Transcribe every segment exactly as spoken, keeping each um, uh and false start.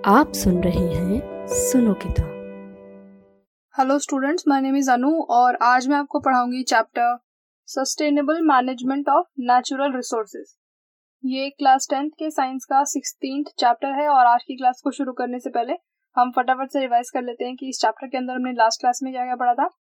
आप सुन रहे हैं सुनो किताब। Hello students, my name is Anu और आज मैं आपको पढ़ाऊंगी chapter sustainable management of natural resources. ये क्लास टेंथ के साइंस का सिक्सटीन्थ चैप्टर है और आज की क्लास को शुरू करने से पहले हम फटाफट से रिवाइज कर लेते हैं कि इस चैप्टर के अंदर हमने लास्ट क्लास में क्या क्या पढ़ा था।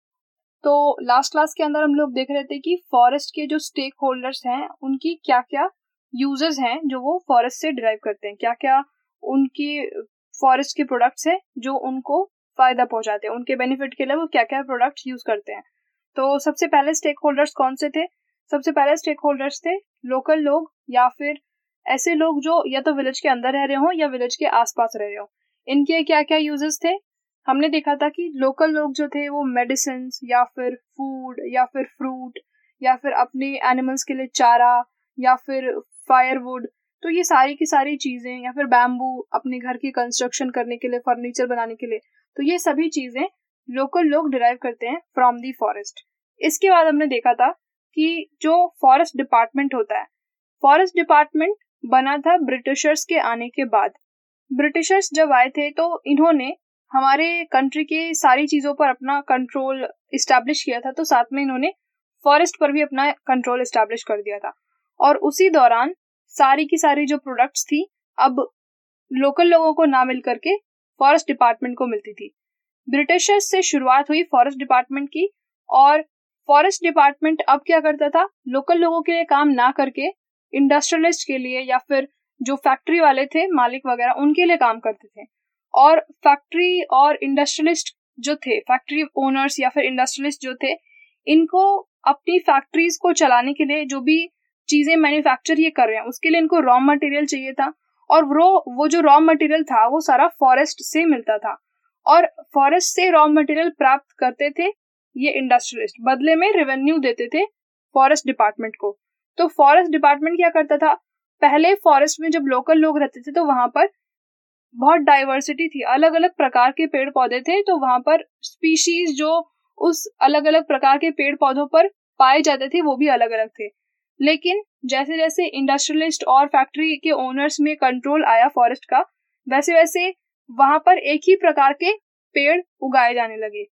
तो लास्ट क्लास के अंदर हम लोग देख रहे थे कि फॉरेस्ट के जो स्टेक होल्डर्स हैं उनकी क्या क्या यूजेस हैं जो वो फॉरेस्ट से डिराइव करते हैं, क्या क्या उनकी फॉरेस्ट के प्रोडक्ट्स हैं जो उनको फायदा पहुंचाते हैं, उनके बेनिफिट के लिए वो क्या क्या प्रोडक्ट्स यूज करते हैं। तो सबसे पहले स्टेक होल्डर्स कौन से थे? सबसे पहले स्टेक होल्डर्स थे लोकल लोग या फिर ऐसे लोग जो या तो विलेज के अंदर रह रहे हो या विलेज के आसपास रह रहे हो। इनके क्या क्या यूजेस थे? हमने देखा था कि लोकल लोग जो थे वो मेडिसिन या फिर फूड या फिर फ्रूट या फिर अपने एनिमल्स के लिए चारा या फिर फायरवुड, तो ये सारी की सारी चीजें या फिर बैम्बू अपने घर की कंस्ट्रक्शन करने के लिए, फर्नीचर बनाने के लिए, तो ये सभी चीजें लोकल लोग डिराइव करते हैं फ्रॉम दी फॉरेस्ट। इसके बाद हमने देखा था कि जो फॉरेस्ट डिपार्टमेंट होता है, फॉरेस्ट डिपार्टमेंट बना था ब्रिटिशर्स के आने के बाद। ब्रिटिशर्स जब आए थे तो इन्होंने हमारे कंट्री के सारी चीजों पर अपना कंट्रोल इस्टेब्लिश किया था, तो साथ में इन्होंने फॉरेस्ट पर भी अपना कंट्रोल इस्टेब्लिश कर दिया था। और उसी दौरान सारी की सारी जो प्रोडक्ट्स थी अब लोकल लोगों को ना मिल करके फॉरेस्ट डिपार्टमेंट को मिलती थी। ब्रिटिशर्स से शुरुआत हुई फॉरेस्ट डिपार्टमेंट की और फॉरेस्ट डिपार्टमेंट अब क्या करता था, लोकल लोगों के लिए काम ना करके इंडस्ट्रियलिस्ट के लिए या फिर जो फैक्ट्री वाले थे मालिक वगैरह, उनके लिए काम करते थे। और फैक्ट्री और इंडस्ट्रियलिस्ट जो थे, फैक्ट्री ओनर्स या फिर इंडस्ट्रियलिस्ट जो थे, इनको अपनी फैक्ट्रीज को चलाने के लिए जो भी चीजें मैन्युफैक्चर ये कर रहे हैं उसके लिए इनको रॉ मटेरियल चाहिए था और वो वो जो रॉ मटेरियल था वो सारा फॉरेस्ट से मिलता था और फॉरेस्ट से रॉ मटेरियल प्राप्त करते थे ये इंडस्ट्रियलिस्ट, बदले में रेवेन्यू देते थे फॉरेस्ट डिपार्टमेंट को। तो फॉरेस्ट डिपार्टमेंट क्या करता था, पहले फॉरेस्ट में जब लोकल लोग रहते थे तो वहां पर बहुत डाइवर्सिटी थी, अलग अलग प्रकार के पेड़ पौधे थे, तो वहां पर स्पीशीज जो उस अलग अलग प्रकार के पेड़ पौधों पर पाए जाते थे वो भी अलग अलग थे। लेकिन जैसे जैसे इंडस्ट्रियलिस्ट और फैक्ट्री के ओनर्स में कंट्रोल आया फॉरेस्ट का, वैसे वैसे वहां पर एक ही प्रकार के पेड़ उगाए जाने लगे।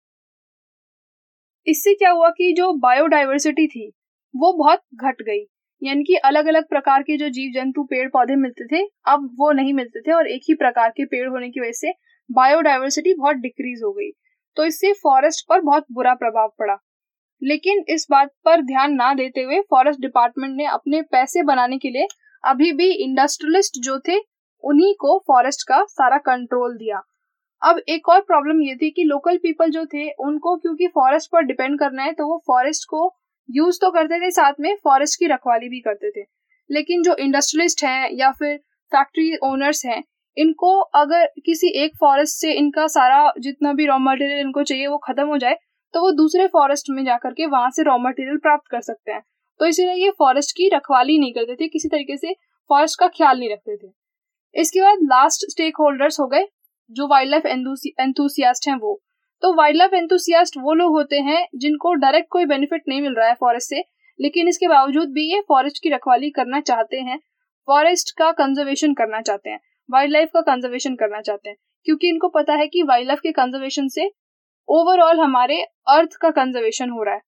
इससे क्या हुआ कि जो बायोडाइवर्सिटी थी वो बहुत घट गई, यानी कि अलग अलग प्रकार के जो जीव जंतु पेड़ पौधे मिलते थे अब वो नहीं मिलते थे और एक ही प्रकार के पेड़ होने की वजह से बायोडाइवर्सिटी बहुत डिक्रीज हो गई। तो इससे फॉरेस्ट पर बहुत बुरा प्रभाव पड़ा। लेकिन इस बात पर ध्यान ना देते हुए फॉरेस्ट डिपार्टमेंट ने अपने पैसे बनाने के लिए अभी भी इंडस्ट्रियलिस्ट जो थे उन्हीं को फॉरेस्ट का सारा कंट्रोल दिया। अब एक और प्रॉब्लम ये थी कि लोकल पीपल जो थे उनको क्योंकि फॉरेस्ट पर डिपेंड करना है तो वो फॉरेस्ट को यूज तो करते थे, साथ में फॉरेस्ट की रखवाली भी करते थे। लेकिन जो इंडस्ट्रियलिस्ट हैं या फिर फैक्ट्री ओनर्स हैं, इनको अगर किसी एक फॉरेस्ट से इनका सारा जितना भी रॉ मटेरियल इनको चाहिए वो खत्म हो जाए तो वो दूसरे फॉरेस्ट में जाकर के वहां से रॉ मटेरियल प्राप्त कर सकते हैं। तो इसीलिए ये फॉरेस्ट की रखवाली नहीं करते थे, किसी तरीके से फॉरेस्ट का ख्याल नहीं रखते थे। इसके बाद लास्ट स्टेक होल्डर्स हो गए जो वाइल्ड लाइफ एंथुसियास्ट हैं वो। तो वाइल्ड लाइफ एंथुसियास्ट वो लोग होते हैं जिनको डायरेक्ट कोई बेनिफिट नहीं मिल रहा है फॉरेस्ट से, लेकिन इसके बावजूद भी ये फॉरेस्ट की रखवाली करना चाहते हैं, फॉरेस्ट का कंजर्वेशन करना चाहते हैं, वाइल्ड लाइफ का कंजर्वेशन करना चाहते हैं, क्योंकि इनको पता है कि वाइल्ड लाइफ के कंजर्वेशन से ओवरऑल हमारे अर्थ का कंजर्वेशन हो रहा है।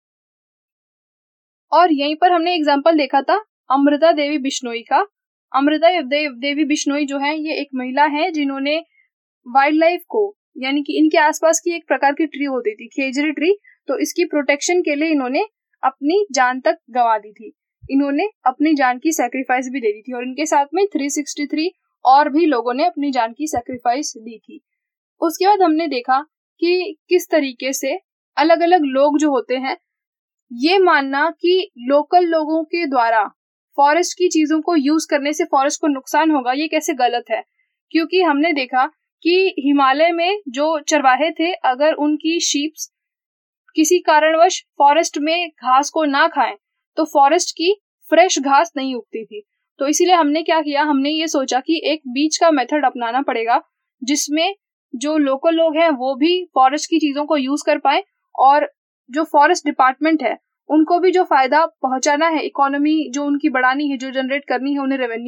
और यहीं पर हमने एग्जांपल देखा था अमृता देवी बिश्नोई का। अमृता देवी बिश्नोई जो है ये एक महिला है जिन्होंने वाइल्ड लाइफ को, यानी कि इनके आसपास की एक प्रकार की ट्री होती थी खेजड़ी ट्री, तो इसकी प्रोटेक्शन के लिए इन्होंने अपनी जान तक गंवा दी थी। इन्होंने अपनी जान की सैक्रिफाइस भी दे दी थी और इनके साथ में तीन सौ तिरसठ और भी लोगों ने अपनी जान की सैक्रिफाइस दी थी। उसके बाद हमने देखा कि किस तरीके से अलग अलग लोग जो होते हैं, ये मानना कि लोकल लोगों के द्वारा फॉरेस्ट की चीजों को यूज करने से फॉरेस्ट को नुकसान होगा, ये कैसे गलत है। क्योंकि हमने देखा कि हिमालय में जो चरवाहे थे, अगर उनकी शीप्स किसी कारणवश फॉरेस्ट में घास को ना खाएं तो फॉरेस्ट की फ्रेश घास नहीं उगती थी। तो इसीलिए हमने क्या किया, हमने ये सोचा कि एक बीच का मेथड अपनाना पड़ेगा जिसमें जो लोकल लोग हैं वो भी फॉरेस्ट की चीजों को यूज कर पाए और जो फॉरेस्ट डिपार्टमेंट है उनको भी जो फायदा पहुंचाना है, इकोनॉमी जो उनकी बढ़ानी है, जो जनरेट करनी है उन्हें रेवेन्यू,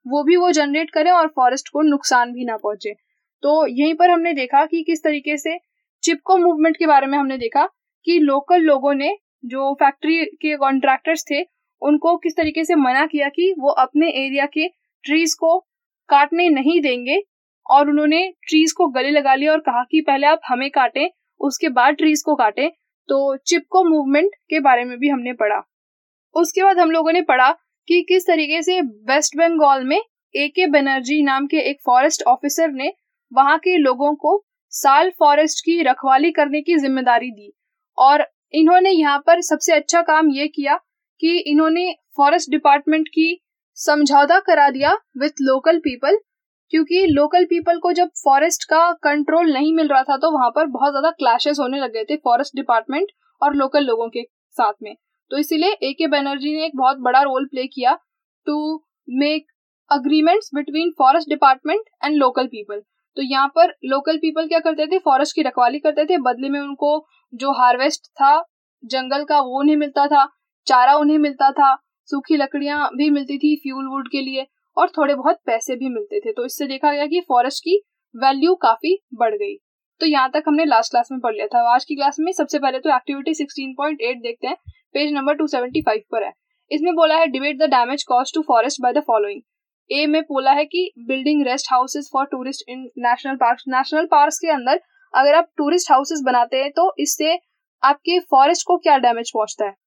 वो भी वो जनरेट करें और फॉरेस्ट को नुकसान भी ना पहुंचे। तो यहीं पर हमने देखा कि किस तरीके से चिपको मूवमेंट के बारे में हमने देखा कि लोकल लोगों ने, जो फैक्ट्री के कॉन्ट्रैक्टर्स थे, उनको किस तरीके से मना किया कि वो अपने एरिया के ट्रीज को काटने नहीं देंगे, और उन्होंने ट्रीज को गले लगा लिया और कहा कि पहले आप हमें काटें, उसके बाद ट्रीज को काटें। तो चिपको मूवमेंट के बारे में भी हमने पढ़ा। उसके बाद हम लोगों ने पढ़ा कि किस तरीके से वेस्ट बंगाल में ए के बनर्जी नाम के एक फॉरेस्ट ऑफिसर ने वहां के लोगों को साल फॉरेस्ट की रखवाली करने की जिम्मेदारी दी, और इन्होंने यहाँ पर सबसे अच्छा काम ये किया कि इन्होंने फॉरेस्ट डिपार्टमेंट की समझौता करा दिया विथ लोकल पीपल, क्योंकि लोकल पीपल को जब फॉरेस्ट का कंट्रोल नहीं मिल रहा था तो वहां पर बहुत ज्यादा क्लैशेस होने लग गए थे फॉरेस्ट डिपार्टमेंट और लोकल लोगों के साथ में। तो इसीलिए ए के बनर्जी ने एक बहुत बड़ा रोल प्ले किया to make agreements between forest department and local people. तो यहाँ पर लोकल पीपल क्या करते थे, फॉरेस्ट की रखवाली करते थे, बदले में उनको जो हार्वेस्ट था जंगल का वो उन्हें मिलता था, चारा उन्हें मिलता था, सूखी लकड़ियां भी मिलती थी फ्यूल वुड के लिए, और थोड़े बहुत पैसे भी मिलते थे। तो इससे देखा गया कि फॉरेस्ट की वैल्यू काफी बढ़ गई। तो यहाँ तक हमने लास्ट क्लास में पढ़ लिया था। आज की क्लास में सबसे पहले तो एक्टिविटी सिक्सटीन पॉइंट एट देखते हैं, page number two seventy five पर है। इसमें बोला है debate the damage cause to forest by the following. A में बोला है कि building rest houses for tourist in national park. National park के अंदर अगर आप टूरिस्ट हाउसेस बनाते हैं तो इससे आपके फॉरेस्ट को क्या डैमेज पहुंचता है।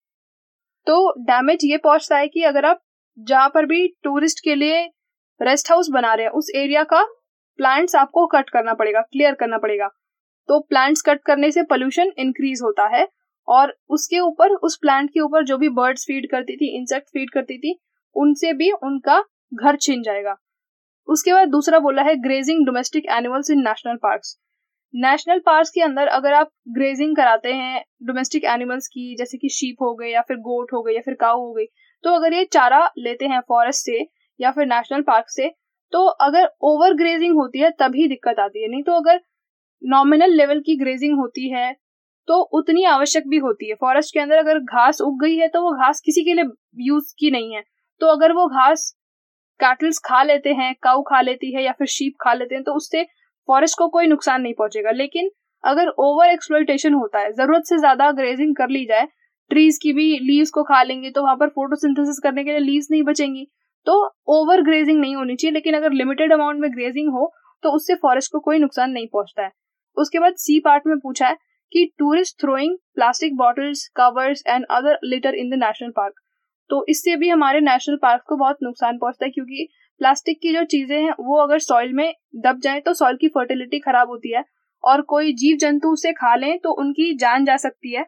तो डैमेज ये पहुंचता है कि अगर आप जहां पर भी टूरिस्ट के लिए रेस्ट हाउस बना रहे हैं उस एरिया का प्लांट्स आपको कट करना पड़ेगा, क्लियर करना पड़ेगा। तो प्लांट्स कट करने से पोल्यूशन इंक्रीज होता है, और उसके ऊपर, उस प्लांट के ऊपर जो भी बर्ड्स फीड करती थी, इंसेक्ट फीड करती थी, उनसे भी उनका घर छिन जाएगा। उसके बाद दूसरा बोला है grazing domestic animals in national parks. National parks के अंदर अगर आप ग्रेजिंग कराते हैं डोमेस्टिक एनिमल्स की, जैसे कि शीप हो गए या फिर गोट हो गए या फिर काऊ हो गई, तो अगर ये चारा लेते हैं फॉरेस्ट से या फिर नेशनल पार्क से, तो अगर ओवर ग्रेजिंग होती है तभी दिक्कत आती है। नहीं तो अगर नॉमिनल लेवल की ग्रेजिंग होती है तो उतनी आवश्यक भी होती है। फॉरेस्ट के अंदर अगर घास उग गई है तो वो घास किसी के लिए यूज की नहीं है, तो अगर वो घास कैटल्स खा लेते हैं, काऊ खा लेती है या फिर शीप खा लेते हैं, तो उससे फॉरेस्ट को कोई नुकसान नहीं पहुंचेगा। लेकिन अगर ओवर एक्सप्लॉइटेशन होता है, जरूरत से ज्यादा ग्रेजिंग कर ली जाए, ट्रीज की भी लीव्स को खा लेंगे तो वहां पर फोटोसिंथेसिस करने के लिए लीव्स नहीं बचेंगी। तो ओवर ग्रेजिंग नहीं होनी चाहिए, लेकिन अगर लिमिटेड अमाउंट में ग्रेजिंग हो तो उससे फॉरेस्ट को कोई नुकसान नहीं पहुंचता है। उसके बाद सी पार्ट में पूछा है कि tourist throwing plastic bottles, covers and other litter in the national park. तो इससे भी हमारे नेशनल पार्क को बहुत नुकसान पहुंचता है, क्योंकि प्लास्टिक की जो चीजें हैं वो अगर सॉइल में दब जाए तो सॉइल की फर्टिलिटी खराब होती है, और कोई जीव जंतु उसे खा लें तो उनकी जान जा सकती है।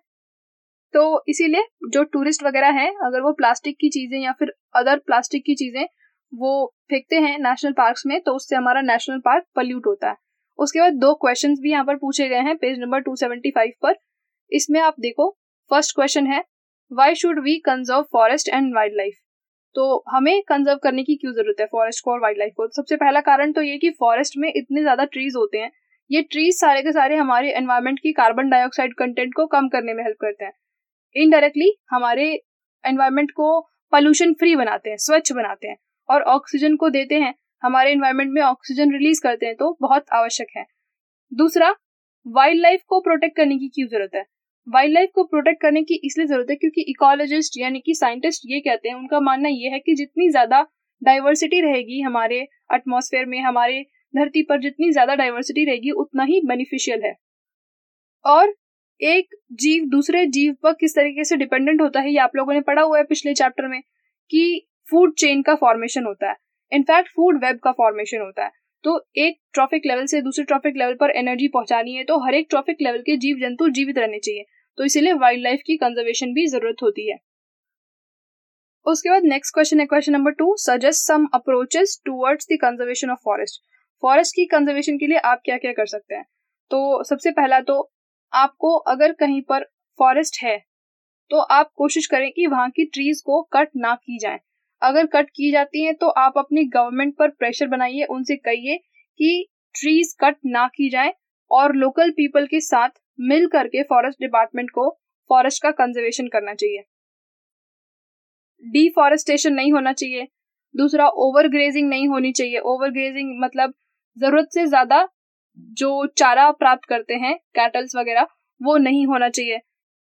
तो इसीलिए जो टूरिस्ट वगैरह हैं, अगर वो प्लास्टिक की चीजें या फिर अदर प्लास्टिक की चीजें वो फेंकते हैं नेशनल पार्क्स में, तो उससे हमारा नेशनल पार्क पल्यूट होता है। उसके बाद दो क्वेश्चंस भी यहाँ पर पूछे गए हैं page number two seventy five पर। इसमें आप देखो, फर्स्ट क्वेश्चन है why should we conserve forest and wild life. तो हमें कंजर्व करने की क्यों जरूरत है फॉरेस्ट को और वाइल्ड लाइफ को। सबसे पहला कारण तो ये कि फॉरेस्ट में इतने ज्यादा ट्रीज होते हैं, ये ट्रीज सारे के सारे हमारे एनवायरमेंट की कार्बन डाइऑक्साइड कंटेंट को कम करने में हेल्प करते हैं। इनडायरेक्टली हमारे एनवायरमेंट को पोल्यूशन फ्री बनाते हैं, स्वच्छ बनाते हैं, और ऑक्सीजन को देते हैं, हमारे एनवायरमेंट में ऑक्सीजन रिलीज करते हैं, तो बहुत आवश्यक है। दूसरा, वाइल्ड लाइफ को प्रोटेक्ट करने की क्यों जरूरत है। वाइल्ड लाइफ को प्रोटेक्ट करने की इसलिए जरूरत है क्योंकि इकोलॉजिस्ट यानी कि साइंटिस्ट ये कहते हैं, उनका मानना ये है कि जितनी ज्यादा डाइवर्सिटी रहेगी हमारे एटमॉस्फेयर में, हमारे धरती पर जितनी ज्यादा डाइवर्सिटी रहेगी उतना ही बेनिफिशियल है। और एक जीव दूसरे जीव पर किस तरीके से डिपेंडेंट होता है, ये आप लोगों ने पढ़ा हुआ है पिछले चैप्टर में, कि फूड चेन का फॉर्मेशन होता है, इनफैक्ट फूड वेब का फॉर्मेशन होता है। तो एक ट्रॉफिक लेवल से दूसरे ट्रॉफिक लेवल पर एनर्जी पहुंचानी है तो हर एक ट्रॉफिक लेवल के जीव जंतु जीवित रहने चाहिए, तो इसीलिए वाइल्ड लाइफ की कंजर्वेशन भी जरूरत होती है। उसके बाद नेक्स्ट क्वेश्चन है question number two, suggest some approaches towards the conservation of forest. Forest की कंजर्वेशन के लिए आप क्या क्या कर सकते हैं। तो सबसे पहला तो आपको अगर कहीं पर फॉरेस्ट है तो आप कोशिश करें कि वहां की ट्रीज को कट ना की जाए। अगर कट की जाती हैं तो आप अपनी गवर्नमेंट पर प्रेशर बनाइए, उनसे कहिए कि ट्रीज कट ना की जाए, और लोकल पीपल के साथ मिल करके फॉरेस्ट डिपार्टमेंट को फॉरेस्ट का कंजर्वेशन करना चाहिए। डिफॉरेस्टेशन नहीं होना चाहिए, दूसरा ओवर ग्रेजिंग नहीं होनी चाहिए। ओवर ग्रेजिंग मतलब जरूरत से ज्यादा जो चारा प्राप्त करते हैं कैटल्स वगैरह वो नहीं होना चाहिए।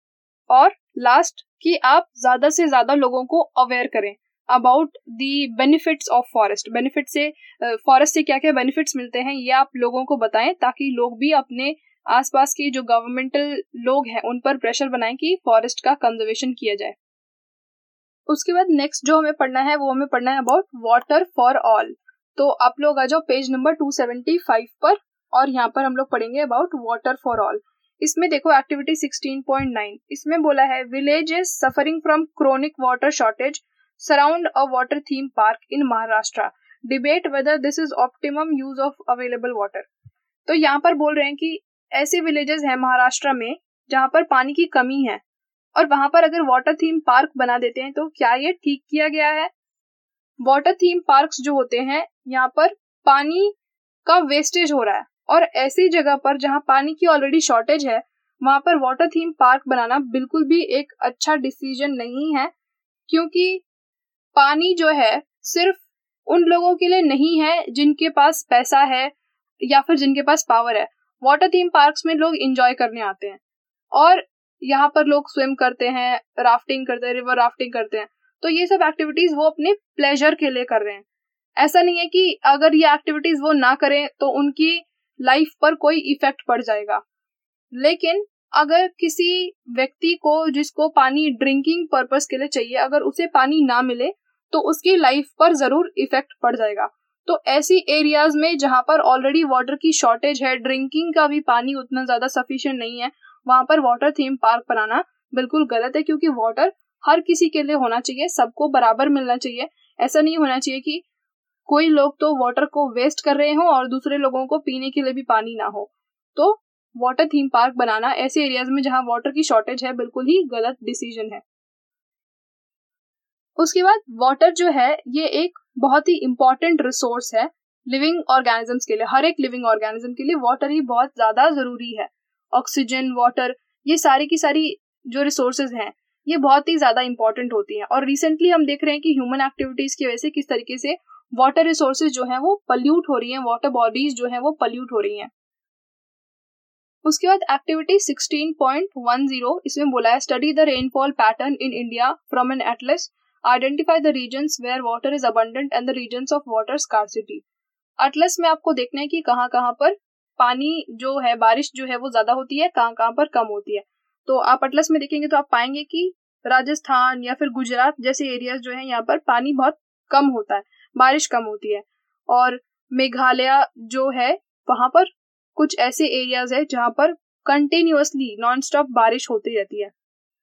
और लास्ट कि आप ज्यादा से ज्यादा लोगों को अवेयर करें about the benefits of forest. Benefit से फॉरेस्ट uh, से क्या क्या बेनिफिट्स मिलते हैं ये आप लोगों को बताएं ताकि लोग भी अपने आसपास के जो गवर्नमेंटल लोग हैं उन पर प्रेशर बनाएं कि फॉरेस्ट का कंजर्वेशन किया जाए। उसके बाद नेक्स्ट जो हमें पढ़ना है वो हमें पढ़ना है अबाउट वाटर फॉर ऑल। तो आप लोग आ जाओ page number two seventy five पर और यहाँ पर हम लोग पढ़ेंगे अबाउट वाटर फॉर ऑल। इसमें देखो एक्टिविटी सिक्सटीन पॉइंट नाइन, इसमें बोला है villages suffering from chronic water shortage surround a water theme park in Maharashtra, debate whether this is optimum use of available water. तो यहाँ पर बोल रहे हैं कि ऐसे विलेजेस हैं महाराष्ट्र में जहाँ पर पानी की कमी है और वहां पर अगर वाटर थीम पार्क बना देते हैं तो क्या ये ठीक किया गया है? वाटर थीम पार्क्स जो होते हैं यहाँ पर पानी का वेस्टेज हो रहा है और ऐसी जगह पर जहाँ पानी की ऑलरेडी शॉर्टेज है वहां पर वाटर थीम पार्क बनाना बिल्कुल भी एक अच्छा डिसीजन नहीं है, क्योंकि पानी जो है सिर्फ उन लोगों के लिए नहीं है जिनके पास पैसा है या फिर जिनके पास पावर है। वाटर थीम पार्क्स में लोग एंजॉय करने आते हैं और यहाँ पर लोग स्विम करते हैं, राफ्टिंग करते हैं, रिवर राफ्टिंग करते हैं। तो ये सब एक्टिविटीज वो अपने प्लेजर के लिए कर रहे हैं। ऐसा नहीं है कि अगर ये एक्टिविटीज वो ना करें तो उनकी लाइफ पर कोई इफेक्ट पड़ जाएगा। लेकिन अगर किसी व्यक्ति को जिसको पानी ड्रिंकिंग पर्पस के लिए चाहिए अगर उसे पानी ना मिले तो उसकी लाइफ पर जरूर इफेक्ट पड़ जाएगा। तो ऐसी एरियाज में जहां पर ऑलरेडी वाटर की शॉर्टेज है, ड्रिंकिंग का भी पानी उतना ज्यादा सफिशिएंट नहीं है, वहां पर वाटर थीम पार्क बनाना बिल्कुल गलत है, क्योंकि वाटर हर किसी के लिए होना चाहिए, सबको बराबर मिलना चाहिए। ऐसा नहीं होना चाहिए कि कोई लोग तो वाटर को वेस्ट कर रहे हो और दूसरे लोगों को पीने के लिए भी पानी ना हो। तो वाटर थीम पार्क बनाना ऐसे एरियाज में जहां वाटर की शॉर्टेज है बिल्कुल ही गलत डिसीजन है। उसके बाद वाटर जो है ये एक बहुत ही इंपॉर्टेंट रिसोर्स है लिविंग ऑर्गेनिजम्स के लिए। हर एक लिविंग ऑर्गेनिज्म के लिए वाटर ही बहुत ज्यादा जरूरी है। ऑक्सीजन, वाटर, ये सारी की सारी जो रिसोर्सेज हैं ये बहुत ही ज्यादा इंपॉर्टेंट होती हैं। और रिसेंटली हम देख रहे हैं कि ह्यूमन एक्टिविटीज की वजह से किस तरीके से वाटर रिसोर्सेज जो है वो पल्यूट हो रही हैं, वाटर बॉडीज जो है वो पल्यूट हो रही हैं। उसके बाद एक्टिविटी सिक्सटीन पॉइंट टेन, इसमें बोला है study the rainfall pattern in India from an atlas, identify the regions where water is abundant and the regions of water scarcity. Atlas में आपको देखना है कि कहाँ कहाँ पर पानी जो है, बारिश जो है वो ज्यादा होती है, कहाँ कहाँ पर कम होती है। तो आप एटलस में देखेंगे तो आप पाएंगे कि राजस्थान या फिर गुजरात जैसे एरियाज जो है यहाँ पर पानी बहुत कम होता है, बारिश कम होती है। और मेघालय जो है वहां पर कुछ ऐसे एरियाज है जहां पर कंटिन्यूअसली नॉन स्टॉप बारिश होती रहती है।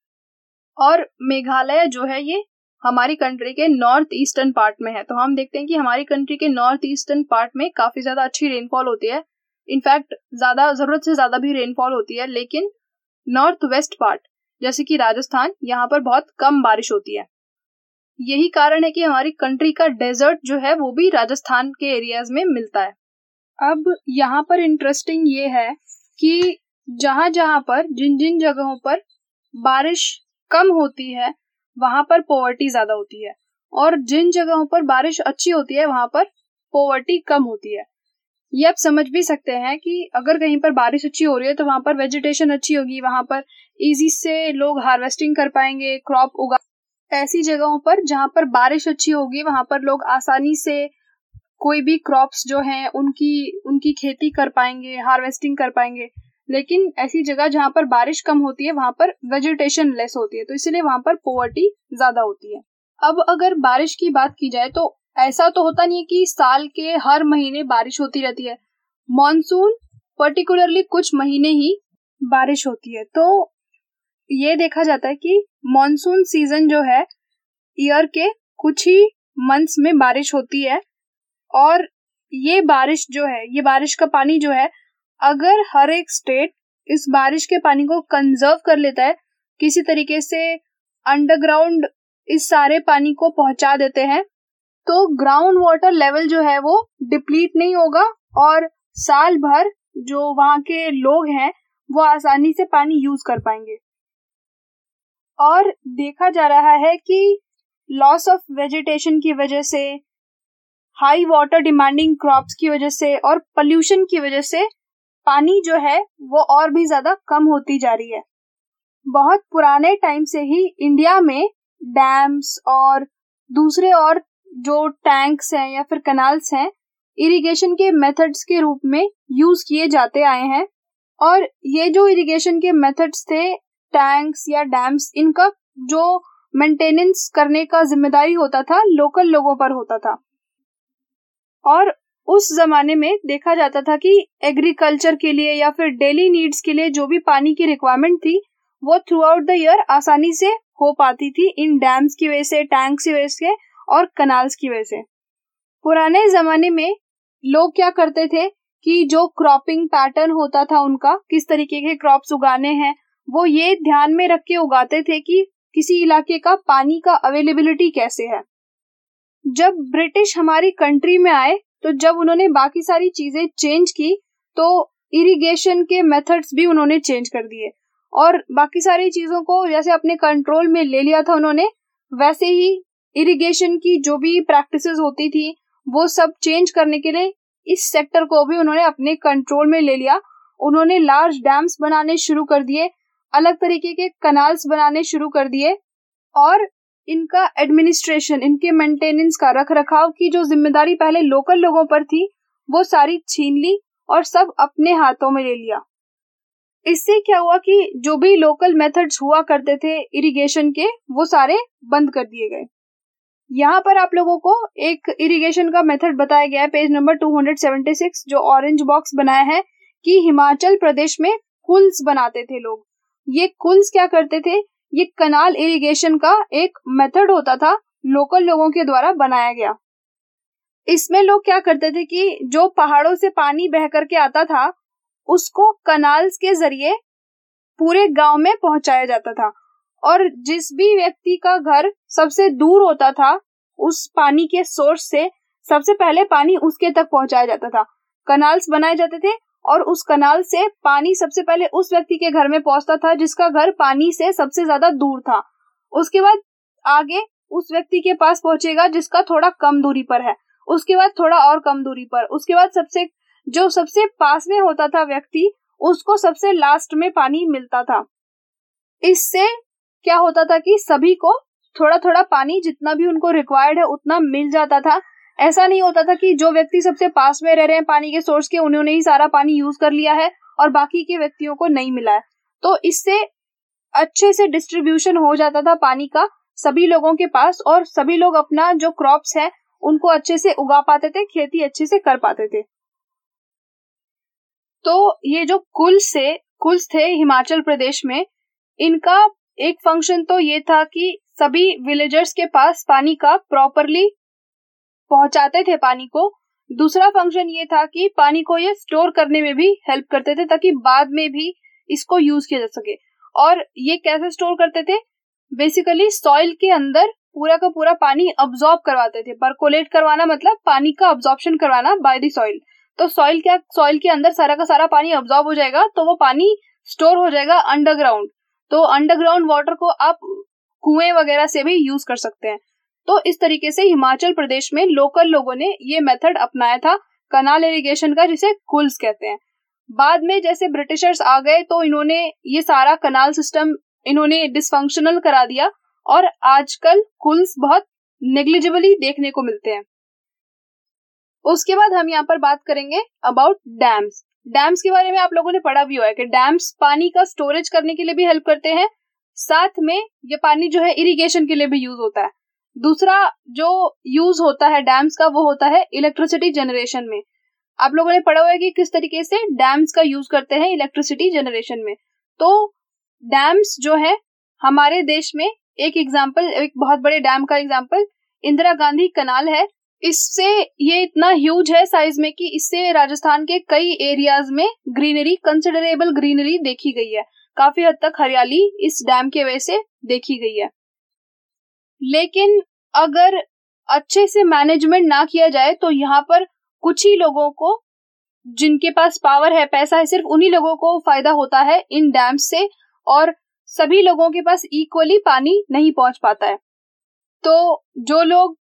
और मेघालय जो है ये हमारी कंट्री के नॉर्थ ईस्टर्न पार्ट में है। तो हम देखते हैं कि हमारी कंट्री के नॉर्थ ईस्टर्न पार्ट में काफी ज्यादा अच्छी रेनफॉल होती है, इनफैक्ट ज्यादा जरूरत से ज्यादा भी रेनफॉल होती है। लेकिन नॉर्थ वेस्ट पार्ट जैसे कि राजस्थान, यहाँ पर बहुत कम बारिश होती है। यही कारण है कि हमारी कंट्री का डेजर्ट जो है वो भी राजस्थान के एरियाज में मिलता है। अब यहाँ पर इंटरेस्टिंग ये है कि जहां जहां पर जिन जिन जगहों पर बारिश कम होती है वहां पर पॉवर्टी ज्यादा होती है, और जिन जगहों पर बारिश अच्छी होती है वहां पर पॉवर्टी कम होती है। ये आप समझ भी सकते हैं कि अगर कहीं पर बारिश अच्छी हो रही है तो वहां पर वेजिटेशन अच्छी होगी, वहां पर इजी से लोग हार्वेस्टिंग कर पाएंगे, क्रॉप उगा। ऐसी जगहों पर जहां पर बारिश अच्छी होगी वहां पर लोग आसानी से कोई भी क्रॉप्स जो हैं उनकी उनकी खेती कर पाएंगे, हार्वेस्टिंग कर पाएंगे। लेकिन ऐसी जगह जहां पर बारिश कम होती है वहां पर वेजिटेशन लेस होती है, तो इसीलिए वहां पर पॉवर्टी ज्यादा होती है। अब अगर बारिश की बात की जाए तो ऐसा तो होता नहीं है कि साल के हर महीने बारिश होती रहती है। मॉनसून पर्टिकुलरली कुछ महीने ही बारिश होती है। तो ये देखा जाता है कि मॉनसून सीजन जो है ईयर के कुछ ही मंथ्स में बारिश होती है, और ये बारिश जो है, ये बारिश का पानी जो है, अगर हर एक स्टेट इस बारिश के पानी को कंजर्व कर लेता है, किसी तरीके से अंडरग्राउंड इस सारे पानी को पहुंचा देते हैं, तो ग्राउंड वाटर लेवल जो है वो डिप्लीट नहीं होगा और साल भर जो वहां के लोग हैं वो आसानी से पानी यूज कर पाएंगे। और देखा जा रहा है कि लॉस ऑफ वेजिटेशन की वजह से हाई वाटर डिमांडिंग क्रॉप्स की वजह से और पोल्यूशन की वजह से पानी जो है वो और भी ज्यादा कम होती जा रही है। बहुत पुराने टाइम से ही इंडिया में डैम्स और दूसरे और जो टैंक्स हैं या फिर कनाल्स हैं इरिगेशन के मेथड्स के रूप में यूज किए जाते आए हैं। और ये जो इरिगेशन के मेथड्स थे, टैंक्स या डैम्स, इनका जो मेंटेनेंस करने का जिम्मेदारी होता था लोकल लोगों पर होता था। और उस जमाने में देखा जाता था कि एग्रीकल्चर के लिए या फिर डेली नीड्स के लिए जो भी पानी की रिक्वायरमेंट थी वो थ्रू आउट द ईयर आसानी से हो पाती थी इन डैम्स की वजह से, टैंक्स की वजह से और कनाल्स की वजह से। पुराने जमाने में लोग क्या करते थे कि जो क्रॉपिंग पैटर्न होता था उनका, किस तरीके के क्रॉप्स उगाने हैं, वो ये ध्यान में रख के उगाते थे कि किसी इलाके का पानी का अवेलेबिलिटी कैसे है। जब ब्रिटिश हमारी कंट्री में आए तो जब उन्होंने बाकी सारी चीजें चेंज की तो इरिगेशन के मेथड्स भी उन्होंने चेंज कर दिए और बाकी सारी चीजों को जैसे अपने कंट्रोल में ले लिया था उन्होंने, वैसे ही इरिगेशन की जो भी प्रैक्टिसेस होती थी वो सब चेंज करने के लिए इस सेक्टर को भी उन्होंने अपने कंट्रोल में ले लिया। उन्होंने लार्ज डैम्स बनाने शुरू कर दिए, अलग तरीके के कनाल्स बनाने शुरू कर दिए और इनका एडमिनिस्ट्रेशन, इनके मेंटेनेंस का, रख रखाव की जो जिम्मेदारी पहले लोकल लोगों पर थी वो सारी छीन ली और सब अपने हाथों में ले लिया। इससे क्या हुआ कि जो भी लोकल मेथड्स हुआ करते थे इरिगेशन के वो सारे बंद कर दिए गए। यहाँ पर आप लोगों को एक इरिगेशन का मेथड बताया गया है पेज नंबर दो सौ छिहत्तर, जो ऑरेंज बॉक्स बनाया है कि हिमाचल प्रदेश में कुल्स बनाते थे लोग। ये कुल्स क्या करते थे, ये कनाल इरिगेशन का एक मेथड होता था, लोकल लोगों के द्वारा बनाया गया। इसमें लोग क्या करते थे कि जो पहाड़ों से पानी बह करके आता था उसको कनाल्स के जरिए पूरे गांव में पहुंचाया जाता था और जिस भी व्यक्ति का घर सबसे दूर होता था उस पानी के सोर्स से सबसे पहले पानी उसके तक पहुंचाया जाता था। कनाल्स बनाए जाते थे और उस कनाल से पानी सबसे पहले उस व्यक्ति के घर में पहुंचता था जिसका घर पानी से सबसे ज्यादा दूर था। उसके बाद आगे उस व्यक्ति के पास पहुंचेगा जिसका थोड़ा कम दूरी पर है, उसके बाद थोड़ा और कम दूरी पर, उसके बाद सबसे जो सबसे पास में होता था व्यक्ति उसको सबसे लास्ट में पानी मिलता था। इससे क्या होता था कि सभी को थोड़ा थोड़ा पानी जितना भी उनको रिक्वायर्ड है उतना मिल जाता था। ऐसा नहीं होता था कि जो व्यक्ति सबसे पास में रह रहे हैं पानी के सोर्स के, उन्होंने ही सारा पानी यूज कर लिया है और बाकी के व्यक्तियों को नहीं मिला है। तो इससे अच्छे से डिस्ट्रीब्यूशन हो जाता था पानी का सभी लोगों के पास और सभी लोग अपना जो क्रॉप्स है उनको अच्छे से उगा पाते थे, खेती अच्छे से कर पाते थे। तो ये जो कुल्स से कुल्स थे हिमाचल प्रदेश में, इनका एक फंक्शन तो ये था कि सभी विलेजर्स के पास पानी का प्रॉपरली पहुंचाते थे पानी को। दूसरा फंक्शन ये था कि पानी को ये स्टोर करने में भी हेल्प करते थे ताकि बाद में भी इसको यूज किया जा सके। और ये कैसे स्टोर करते थे, बेसिकली सॉइल के अंदर पूरा का पूरा पानी अब्सॉर्ब करवाते थे। परकोलेट करवाना मतलब पानी का अब्सॉर्प्शन करवाना बाय द सॉइल। तो सॉइल क्या सॉइल के अंदर सारा का सारा पानी अब्सॉर्ब हो जाएगा तो वो पानी स्टोर हो जाएगा अंडरग्राउंड। तो अंडरग्राउंड वाटर को आप कुएं वगैरह से भी यूज कर सकते हैं। तो इस तरीके से हिमाचल प्रदेश में लोकल लोगों ने ये मेथड अपनाया था कनाल इरिगेशन का, जिसे कुल्स कहते हैं। बाद में जैसे ब्रिटिशर्स आ गए तो इन्होंने ये सारा कनाल सिस्टम इन्होंने डिसफंक्शनल करा दिया और आजकल कुल्स बहुत नेग्लिजिबली देखने को मिलते हैं। उसके बाद हम यहाँ पर बात करेंगे अबाउट डैम्स। डैम्स के बारे में आप लोगों ने पढ़ा भी हुआ है कि डैम्स पानी का स्टोरेज करने के लिए भी हेल्प करते हैं, साथ में ये पानी जो है इरिगेशन के लिए भी यूज होता है। दूसरा जो यूज होता है डैम्स का वो होता है इलेक्ट्रिसिटी जनरेशन में। आप लोगों ने पढ़ा हुआ है कि किस तरीके से डैम्स का यूज करते हैं इलेक्ट्रिसिटी जनरेशन में। तो डैम्स जो है हमारे देश में एक एग्जांपल, एक बहुत बड़े डैम का एग्जांपल इंदिरा गांधी कनाल है। इससे ये इतना ह्यूज है साइज में कि इससे राजस्थान के कई एरियाज में ग्रीनरी, कंसिडरेबल ग्रीनरी देखी गई है। काफी हद तक हरियाली इस डैम के वजह से देखी गई है। लेकिन अगर अच्छे से मैनेजमेंट ना किया जाए तो यहाँ पर कुछ ही लोगों को, जिनके पास पावर है, पैसा है, सिर्फ उन्हीं लोगों को फायदा होता है इन डैम से और सभी लोगों के पास इक्वली पानी नहीं पहुंच पाता है। तो जो लोग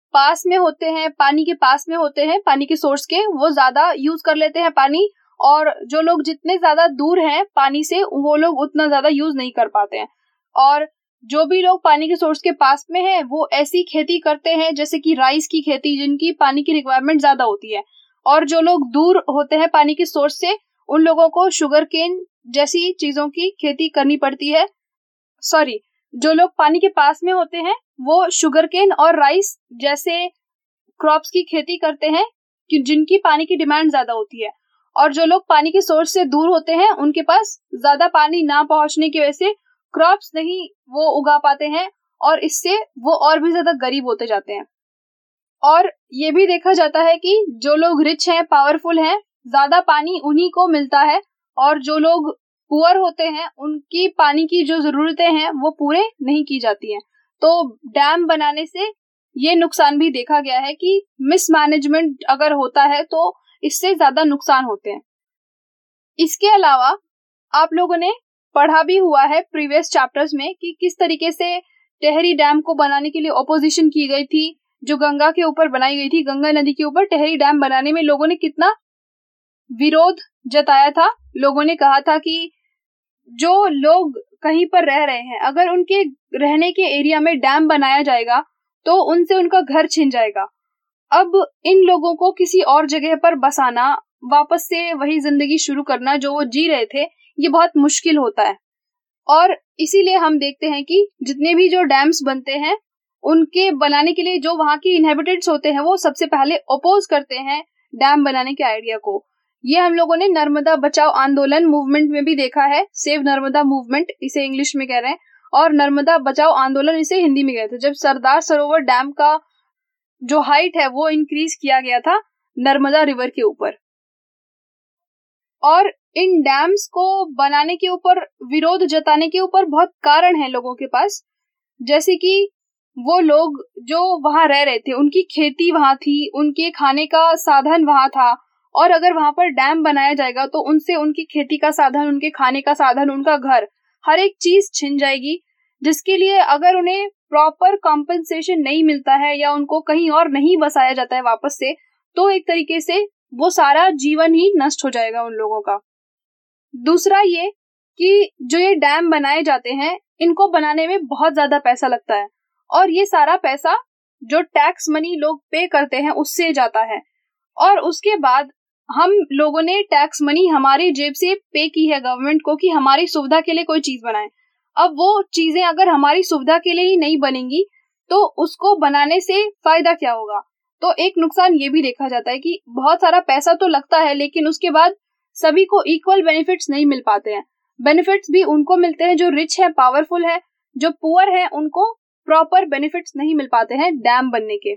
पास में होते हैं, पानी के पास में होते हैं, पानी के सोर्स के, वो ज्यादा यूज कर लेते हैं पानी, और जो लोग जितने ज्यादा दूर हैं पानी से वो लोग उतना ज्यादा यूज नहीं कर पाते हैं। और जो भी लोग पानी के सोर्स के पास में हैं वो ऐसी खेती करते हैं जैसे कि राइस की खेती, जिनकी पानी की रिक्वायरमेंट ज्यादा होती है। और जो लोग दूर होते हैं पानी के सोर्स से, उन लोगों को शुगर केन जैसी चीजों की खेती करनी पड़ती है। सॉरी, जो लोग पानी के पास में होते हैं वो शुगर केन और राइस जैसे क्रॉप्स की खेती करते हैं कि जिनकी पानी की डिमांड ज्यादा होती है। और जो लोग पानी के सोर्स से दूर होते हैं उनके पास ज्यादा पानी ना पहुंचने की वजह से क्रॉप्स नहीं वो उगा पाते हैं, और इससे वो और भी ज्यादा गरीब होते जाते हैं। और ये भी देखा जाता है कि जो लोग रिच हैं, पावरफुल हैं, ज्यादा पानी उन्हीं को मिलता है, और जो लोग पुअर होते हैं उनकी पानी की जो जरूरतें हैं वो पूरे नहीं की जाती हैं। तो डैम बनाने से ये नुकसान भी देखा गया है कि मिसमैनेजमेंट अगर होता है तो इससे ज्यादा नुकसान होते हैं। इसके अलावा आप लोगों ने पढ़ा भी हुआ है प्रीवियस चैप्टर्स में कि किस तरीके से टेहरी डैम को बनाने के लिए ऑपोजिशन की गई थी, जो गंगा के ऊपर बनाई गई थी। गंगा नदी के ऊपर टेहरी डैम बनाने में लोगों ने कितना विरोध जताया था। लोगों ने कहा था कि जो लोग कहीं पर रह रहे हैं, अगर उनके रहने के एरिया में डैम बनाया जाएगा तो उनसे उनका घर छिन जाएगा। अब इन लोगों को किसी और जगह पर बसाना, वापस से वही जिंदगी शुरू करना जो वो जी रहे थे, ये बहुत मुश्किल होता है। और इसीलिए हम देखते हैं कि जितने भी जो डैम्स बनते हैं उनके बनाने के लिए जो वहां के इनहेबिटेंट्स होते हैं वो सबसे पहले अपोज करते हैं डैम बनाने के आइडिया को। ये हम लोगों ने नर्मदा बचाओ आंदोलन मूवमेंट में भी देखा है। सेव नर्मदा मूवमेंट इसे इंग्लिश में कह रहे हैं, और नर्मदा बचाओ आंदोलन इसे हिंदी में कहते हैं। जब सरदार सरोवर डैम का जो हाइट है वो इंक्रीज किया गया था नर्मदा रिवर के ऊपर। और इन डैम्स को बनाने के ऊपर, विरोध जताने के ऊपर बहुत कारण है लोगों के पास। जैसे कि वो लोग जो वहां रह रहे थे, उनकी खेती वहां थी, उनके खाने का साधन वहां था, और अगर वहां पर डैम बनाया जाएगा तो उनसे उनकी खेती का साधन, उनके खाने का साधन, उनका घर, हर एक चीज छिन जाएगी, जिसके लिए अगर उन्हें प्रॉपर कॉम्पनसेशन नहीं मिलता है या उनको कहीं और नहीं बसाया जाता है वापस से, तो एक तरीके से वो सारा जीवन ही नष्ट हो जाएगा उन लोगों का। दूसरा ये कि जो ये डैम बनाए जाते हैं इनको बनाने में बहुत ज्यादा पैसा लगता है, और ये सारा पैसा जो टैक्स मनी लोग पे करते हैं उससे जाता है। और उसके बाद हम लोगों ने टैक्स मनी हमारी जेब से पे की है गवर्नमेंट को कि हमारी सुविधा के लिए कोई चीज बनाए। अब वो चीजें अगर हमारी सुविधा के लिए ही नहीं बनेंगी तो उसको बनाने से फायदा क्या होगा। तो एक नुकसान ये भी देखा जाता है कि बहुत सारा पैसा तो लगता है, लेकिन उसके बाद सभी को इक्वल बेनिफिट्स नहीं मिल पाते हैं। बेनिफिट्स भी उनको मिलते हैं जो रिच है, पावरफुल है, जो पुअर है उनको प्रॉपर बेनिफिट्स नहीं मिल पाते हैं डैम बनने के।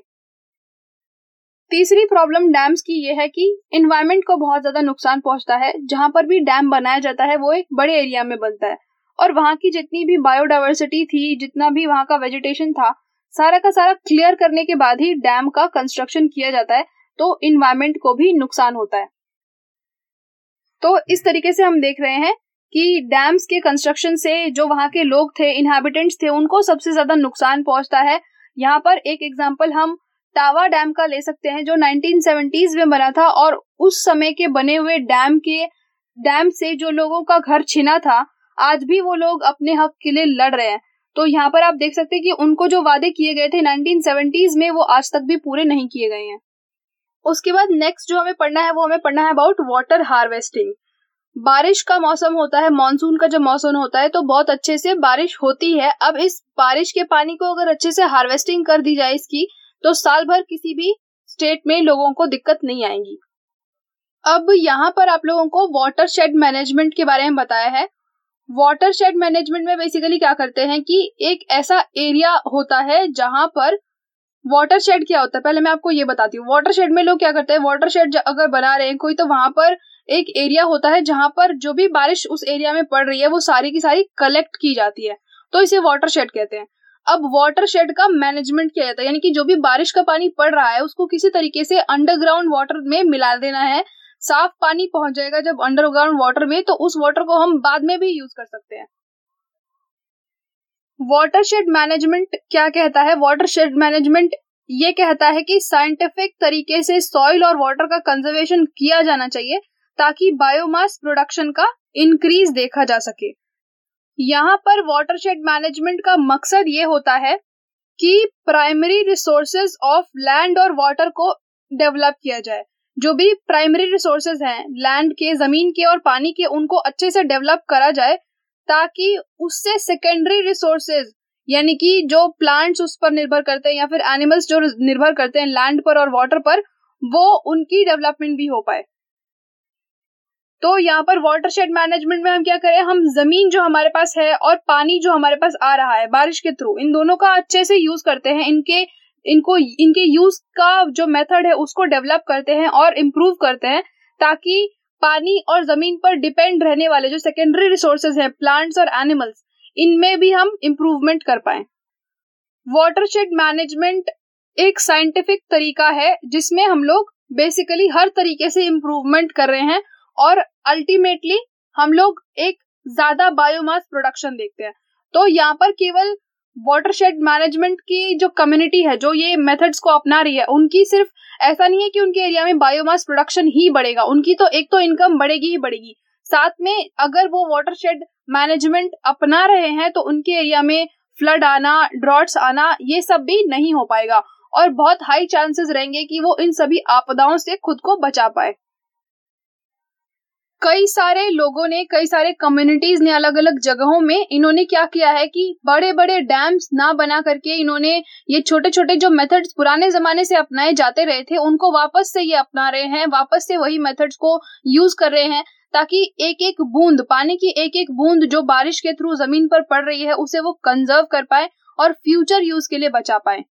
तीसरी प्रॉब्लम डैम्स की ये है कि एनवायरनमेंट को बहुत ज्यादा नुकसान पहुंचता है। जहां पर भी डैम बनाया जाता है वो एक बड़े एरिया में बनता है, और वहां की जितनी भी बायोडाइवर्सिटी थी, जितना भी वहां का वेजिटेशन था, सारा का सारा क्लियर करने के बाद ही डैम का कंस्ट्रक्शन किया जाता है, तो एनवायरनमेंट को भी नुकसान होता है। तो इस तरीके से हम देख रहे हैं कि डैम्स के कंस्ट्रक्शन से जो वहां के लोग थे, इनहैबिटेंट्स थे, उनको सबसे ज्यादा नुकसान पहुंचता है। यहाँ पर एक एग्जांपल हम टावा डैम का ले सकते हैं जो नाइनटीन सेवेंटीज़ में बना था, और उस समय के बने हुए डैम के डैम से जो लोगों का घर छिना था, आज भी वो लोग अपने हक के लिए लड़ रहे हैं। तो यहाँ पर आप देख सकते हैं कि उनको जो वादे किए गए थे नाइनटीन सेवेंटीज़ में वो आज तक भी पूरे नहीं किए गए हैं। उसके बाद नेक्स्ट जो हमें पढ़ना है वो हमें पढ़ना है अबाउट वाटर हार्वेस्टिंग। बारिश का मौसम होता है, मॉनसून का जब मौसम होता है तो बहुत अच्छे से बारिश होती है। अब इस बारिश के पानी को अगर अच्छे से हार्वेस्टिंग कर दी जाए इसकी, तो साल भर किसी भी स्टेट में लोगों को दिक्कत नहीं आएगी। अब यहाँ पर आप लोगों को वाटर शेड मैनेजमेंट के बारे में बताया है। वाटर शेड मैनेजमेंट में बेसिकली क्या करते हैं कि एक ऐसा एरिया होता है जहां पर वाटर शेड क्या होता है, पहले मैं आपको ये बताती हूँ। वाटर शेड में लोग क्या करते हैं, वाटर शेड अगर बना रहे हैं कोई, तो वहां पर एक एरिया होता है जहां पर जो भी बारिश उस एरिया में पड़ रही है वो सारी की सारी कलेक्ट की जाती है, तो इसे वाटर शेड कहते हैं। अब वाटर शेड का मैनेजमेंट किया जाता है, यानी कि जो भी बारिश का पानी पड़ रहा है उसको किसी तरीके से अंडरग्राउंड वाटर में मिला देना है। साफ पानी पहुंच जाएगा जब अंडरग्राउंड वाटर में, तो उस वाटर को हम बाद में भी यूज कर सकते हैं। वाटर शेड मैनेजमेंट क्या कहता है? वाटर शेड मैनेजमेंट ये कहता है कि साइंटिफिक तरीके से सॉइल और वाटर का कंजर्वेशन किया जाना चाहिए ताकि बायोमास प्रोडक्शन का इंक्रीज देखा जा सके। यहाँ पर वाटरशेड मैनेजमेंट का मकसद ये होता है कि प्राइमरी रिसोर्सेज ऑफ लैंड और वाटर को डेवलप किया जाए। जो भी प्राइमरी रिसोर्सेज हैं लैंड के, जमीन के और पानी के, उनको अच्छे से डेवलप करा जाए ताकि उससे सेकेंडरी रिसोर्सेज यानी कि जो प्लांट्स उस पर निर्भर करते हैं या फिर एनिमल्स जो निर्भर करते हैं लैंड पर और वाटर पर, वो उनकी डेवलपमेंट भी हो पाए। तो यहाँ पर वाटरशेड मैनेजमेंट में हम क्या करें, हम जमीन जो हमारे पास है और पानी जो हमारे पास आ रहा है बारिश के थ्रू, इन दोनों का अच्छे से यूज करते हैं, इनके इनको इनके यूज का जो मेथड है उसको डेवलप करते हैं और इम्प्रूव करते हैं ताकि पानी और जमीन पर डिपेंड रहने वाले जो सेकेंडरी रिसोर्सेज हैं प्लांट्स और एनिमल्स, इनमें भी हम इम्प्रूवमेंट कर पाए। वाटरशेड मैनेजमेंट एक साइंटिफिक तरीका है जिसमें हम लोग बेसिकली हर तरीके से इम्प्रूवमेंट कर रहे हैं और अल्टीमेटली हम लोग एक ज्यादा बायोमास प्रोडक्शन देखते हैं। तो यहाँ पर केवल वाटरशेड मैनेजमेंट की जो कम्युनिटी है जो ये मेथड्स को अपना रही है, उनकी सिर्फ ऐसा नहीं है कि उनके एरिया में बायोमास प्रोडक्शन ही बढ़ेगा, उनकी तो एक तो इनकम बढ़ेगी ही बढ़ेगी, साथ में अगर वो वाटरशेड मैनेजमेंट अपना रहे हैं तो उनके एरिया में फ्लड आना, ड्रॉट्स आना, ये सब भी नहीं हो पाएगा और बहुत हाई चांसेस रहेंगे कि वो इन सभी आपदाओं से खुद को बचा पाए। कई सारे लोगों ने, कई सारे कम्युनिटीज ने अलग अलग जगहों में इन्होंने क्या किया है कि बड़े बड़े डैम्स ना बना करके इन्होंने ये छोटे छोटे जो मेथड्स पुराने जमाने से अपनाए जाते रहे थे उनको वापस से ये अपना रहे हैं, वापस से वही मेथड्स को यूज कर रहे हैं ताकि एक एक बूंद पानी की, एक एक बूंद जो बारिश के थ्रू जमीन पर पड़ रही है उसे वो कंजर्व कर पाए और फ्यूचर यूज के लिए बचा पाए।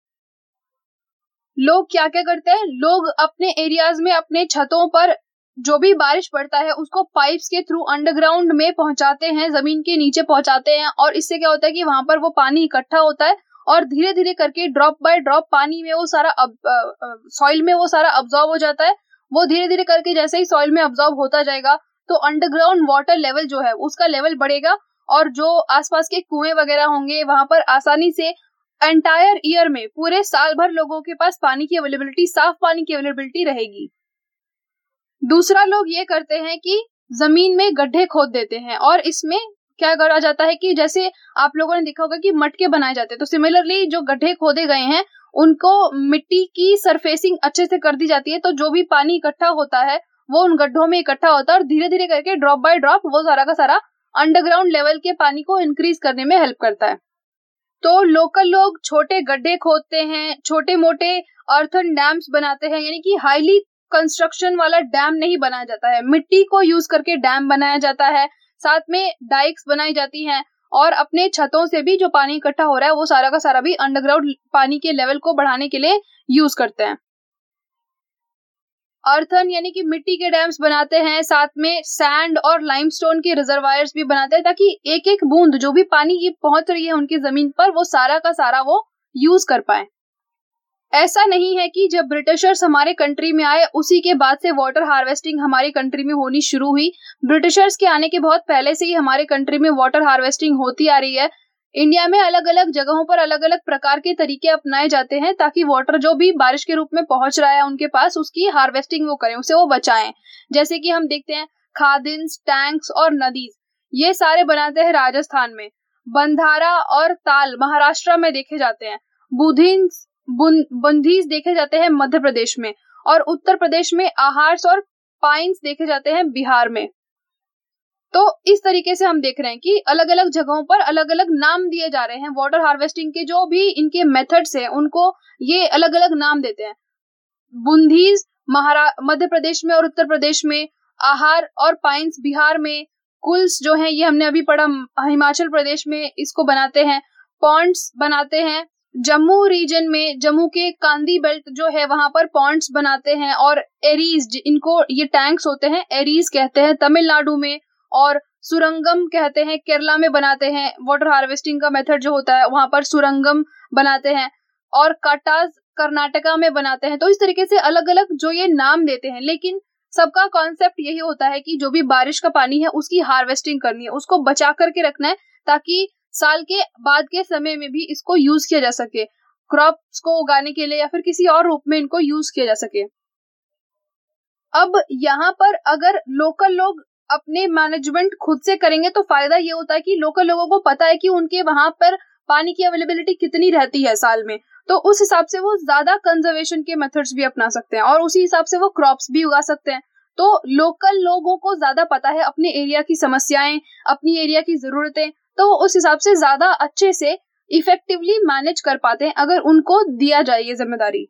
लोग क्या क्या करते हैं, लोग अपने एरियाज में अपने छतों पर जो भी बारिश पड़ता है उसको पाइप्स के थ्रू अंडरग्राउंड में पहुंचाते हैं, जमीन के नीचे पहुंचाते हैं और इससे क्या होता है कि वहां पर वो पानी इकट्ठा होता है और धीरे धीरे करके ड्रॉप बाय ड्रॉप पानी में वो सारा सॉइल में वो सारा अब्जॉर्ब हो जाता है। वो धीरे धीरे करके जैसे ही सॉइल में अब्जॉर्ब होता जाएगा तो अंडरग्राउंड वाटर लेवल जो है उसका लेवल बढ़ेगा और जो आसपास के कुएं वगैरह होंगे वहां पर आसानी से एंटायर ईयर में पूरे साल भर लोगों के पास पानी की अवेलेबिलिटी, साफ पानी की अवेलेबिलिटी रहेगी। दूसरा लोग ये करते हैं कि जमीन में गड्ढे खोद देते हैं और इसमें क्या करा जाता है कि जैसे आप लोगों ने देखा होगा कि मटके बनाए जाते हैं, तो सिमिलरली जो गड्ढे खोदे गए हैं उनको मिट्टी की सरफेसिंग अच्छे से कर दी जाती है, तो जो भी पानी इकट्ठा होता है वो उन गड्ढों में इकट्ठा होता है और धीरे धीरे करके ड्रॉप बाय ड्रॉप वो सारा का सारा अंडरग्राउंड लेवल के पानी को इंक्रीज करने में हेल्प करता है। तो लोकल लोग छोटे गड्ढे खोदते हैं, छोटे मोटे अर्थन डैम्स बनाते हैं, यानी कि हाईली कंस्ट्रक्शन वाला डैम नहीं बनाया जाता है, मिट्टी को यूज करके डैम बनाया जाता है, साथ में डाइक्स बनाई जाती हैं और अपने छतों से भी जो पानी इकट्ठा हो रहा है वो सारा का सारा भी अंडरग्राउंड पानी के लेवल को बढ़ाने के लिए यूज करते हैं। अर्थन यानी कि मिट्टी के डैम्स बनाते हैं, साथ में सैंड और लाइमस्टोन के रिजर्वायर्स भी बनाते हैं ताकि एक एक बूंद जो भी पानी की पहुंच रही है उनकी जमीन पर वो सारा का सारा वो यूज कर पाए। ऐसा नहीं है कि जब ब्रिटिशर्स हमारे कंट्री में आए उसी के बाद से वाटर हार्वेस्टिंग हमारी कंट्री में होनी शुरू हुई। ब्रिटिशर्स के आने के बहुत पहले से ही हमारे कंट्री में वाटर हार्वेस्टिंग होती आ रही है। इंडिया में अलग अलग जगहों पर अलग अलग प्रकार के तरीके अपनाए जाते हैं ताकि वाटर जो भी बारिश के रूप में पहुंच रहा है उनके पास उसकी हार्वेस्टिंग वो करें, उसे वो बचाएं। जैसे कि हम देखते हैं खादिन्स, टैंक्स और नदीज, ये सारे बनाते हैं राजस्थान में। बंधारा और ताल महाराष्ट्र में देखे जाते हैं। बुधिन्स बंधीज देखे जाते हैं मध्य प्रदेश में और उत्तर प्रदेश में आहार्स और पाइन्स देखे जाते हैं बिहार में। तो इस तरीके से हम देख रहे हैं कि अलग अलग जगहों पर अलग अलग नाम दिए जा रहे हैं वाटर हार्वेस्टिंग के, जो भी इनके मेथड्स हैं उनको ये अलग अलग नाम देते हैं। बुंधीज महारा मध्य प्रदेश में और उत्तर प्रदेश में, आहार और पाइन्स बिहार में, कुल्स जो है ये हमने अभी पढ़ा हिमाचल प्रदेश में इसको बनाते हैं, पॉन्ड्स बनाते हैं जम्मू रीजन में, जम्मू के कांदी बेल्ट जो है वहां पर पॉन्ड्स बनाते हैं, और एरीज इनको ये टैंक्स होते हैं एरीज कहते हैं तमिलनाडु में, और सुरंगम कहते हैं केरला में बनाते हैं। वाटर हार्वेस्टिंग का मेथड जो होता है वहां पर सुरंगम बनाते हैं, और काटाज कर्नाटका में बनाते हैं। तो इस तरीके से अलग अलग जो ये नाम देते हैं, लेकिन सबका कॉन्सेप्ट यही होता है कि जो भी बारिश का पानी है उसकी हार्वेस्टिंग करनी है, उसको बचा करके रखना है ताकि साल के बाद के समय में भी इसको यूज किया जा सके। क्रॉप्स को उगाने के लिए या फिर किसी और रूप में इनको यूज किया जा सके। अब यहाँ पर अगर लोकल लोग अपने मैनेजमेंट खुद से करेंगे तो फायदा ये होता है कि लोकल लोगों को पता है कि उनके वहां पर पानी की अवेलेबिलिटी कितनी रहती है साल में, तो उस हिसाब से वो ज्यादा कंजर्वेशन के मेथड्स भी अपना सकते हैं और उसी हिसाब से वो क्रॉप्स भी उगा सकते हैं। तो लोकल लोगों को ज्यादा पता है अपने एरिया की समस्याएं, अपनी एरिया की जरूरतें, तो वो उस हिसाब से ज्यादा अच्छे से इफेक्टिवली मैनेज कर पाते हैं अगर उनको दिया जाए ये जिम्मेदारी।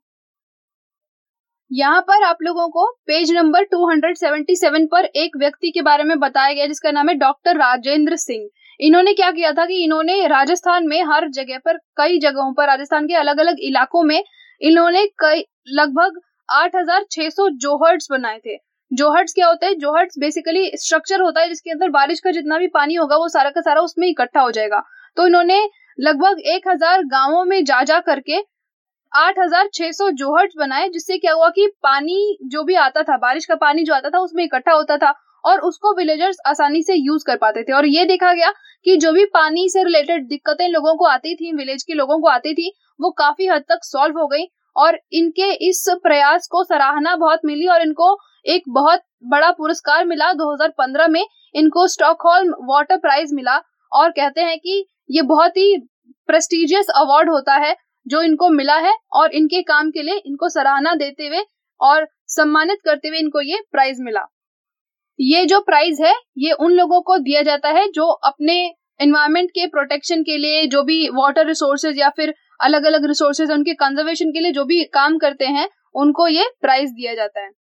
यहाँ पर आप लोगों को पेज नंबर दो सौ सतहत्तर पर एक व्यक्ति के बारे में बताया गया जिसका नाम है डॉक्टर राजेंद्र सिंह। इन्होंने क्या किया था कि इन्होंने राजस्थान में हर जगह पर, कई जगहों पर, राजस्थान के अलग अलग इलाकों में इन्होंने कई लगभग आठ हज़ार छह सौ जोहर्ट्स बनाए थे। जोहर्ट्स क्या होते हैं? जोहर्ट्स बेसिकली स्ट्रक्चर होता है जिसके अंदर बारिश का जितना भी पानी होगा वो सारा का सारा उसमें इकट्ठा हो जाएगा। तो इन्होंने लगभग एक हजार गाँवों में जा जा करके आठ हज़ार छह सौ जोहर्ट्स बनाए, जिससे क्या हुआ कि पानी जो भी आता था, बारिश का पानी जो आता था उसमें इकट्ठा होता था और उसको विलेजर्स आसानी से यूज कर पाते थे। और ये देखा गया कि जो भी पानी से रिलेटेड दिक्कतें लोगों को आती थी, विलेज के लोगों को आती थी, वो काफी हद तक सॉल्व हो गई और इनके इस प्रयास को सराहना बहुत मिली और इनको एक बहुत बड़ा पुरस्कार मिला। दो हज़ार पंद्रह में इनको स्टॉकहोल्म वाटर प्राइज मिला और कहते हैं कि ये बहुत ही प्रेस्टिजियस अवार्ड होता है जो इनको मिला है और इनके काम के लिए इनको सराहना देते हुए और सम्मानित करते हुए इनको ये प्राइज मिला। ये जो प्राइज है ये उन लोगों को दिया जाता है जो अपने एनवायरनमेंट के प्रोटेक्शन के लिए, जो भी वाटर रिसोर्सेज या फिर अलग अलग रिसोर्सेज उनके कंजर्वेशन के लिए जो भी काम करते हैं उनको ये प्राइज दिया जाता है।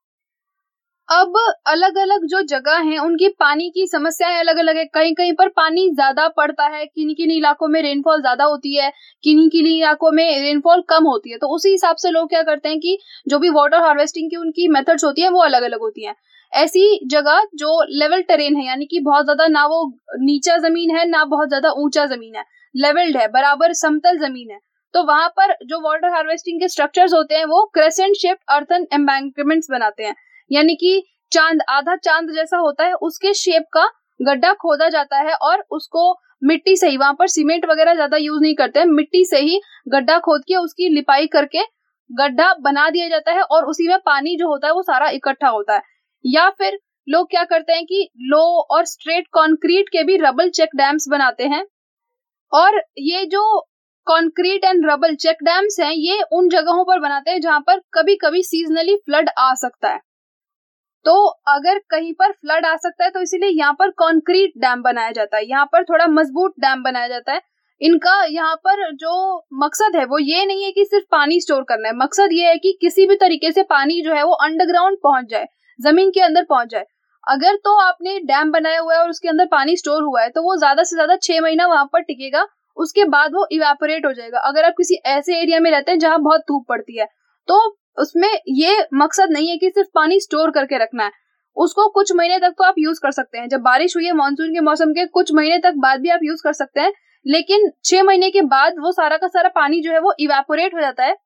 अब अलग अलग जो जगह हैं उनकी पानी की समस्याएं अलग अलग है। कहीं कहीं पर पानी ज्यादा पड़ता है, किन्हीं किन्हीं इलाकों में रेनफॉल ज्यादा होती है, किन्हीं किन्हीं इलाकों में रेनफॉल कम होती है। तो उसी हिसाब से लोग क्या करते हैं कि जो भी वाटर हार्वेस्टिंग की उनकी मेथड्स होती है वो अलग अलग होती हैं। ऐसी जगह जो लेवल टेरेन है, यानी कि बहुत ज्यादा ना वो नीचा जमीन है ना बहुत ज्यादा ऊंचा जमीन है, लेवल्ड है, बराबर समतल जमीन है, तो वहां पर जो वाटर हार्वेस्टिंग के स्ट्रक्चर्स होते हैं वो क्रेसेंट शेप्ड अर्थन एम्बैंकमेंट्स बनाते हैं, यानी कि चांद, आधा चांद जैसा होता है उसके शेप का गड्ढा खोदा जाता है और उसको मिट्टी से ही, वहां पर सीमेंट वगैरह ज्यादा यूज नहीं करते हैं, मिट्टी से ही गड्ढा खोद के उसकी लिपाई करके गड्ढा बना दिया जाता है और उसी में पानी जो होता है वो सारा इकट्ठा होता है। या फिर लोग क्या करते हैं कि लो और स्ट्रेट कंक्रीट के भी रबल चेक डैम्स बनाते हैं और ये जो concrete and rubble check dams हैं ये उन जगहों पर बनाते हैं जहां पर कभी कभी सीजनली फ्लड आ सकता है। तो अगर कहीं पर फ्लड आ सकता है तो इसीलिए यहाँ पर कंक्रीट डैम बनाया जाता है, यहाँ पर थोड़ा मजबूत डैम बनाया जाता है। इनका यहाँ पर जो मकसद है वो ये नहीं है कि सिर्फ पानी स्टोर करना है, मकसद ये है कि किसी भी तरीके से पानी जो है वो अंडरग्राउंड पहुंच जाए, जमीन के अंदर पहुंच जाए। अगर तो आपने डैम बनाया हुआ है और उसके अंदर पानी स्टोर हुआ है तो वो ज्यादा से ज्यादा छह महीना वहां पर टिकेगा, उसके बाद वो इवेपोरेट हो जाएगा। अगर आप किसी ऐसे एरिया में रहते हैं जहां बहुत धूप पड़ती है तो उसमें ये मकसद नहीं है कि सिर्फ पानी स्टोर करके रखना है, उसको कुछ महीने तक तो आप यूज कर सकते हैं। जब बारिश हुई है मानसून के मौसम के कुछ महीने तक बाद भी आप यूज कर सकते हैं, लेकिन छह महीने के बाद वो सारा का सारा पानी जो है वो इवेपोरेट हो जाता है।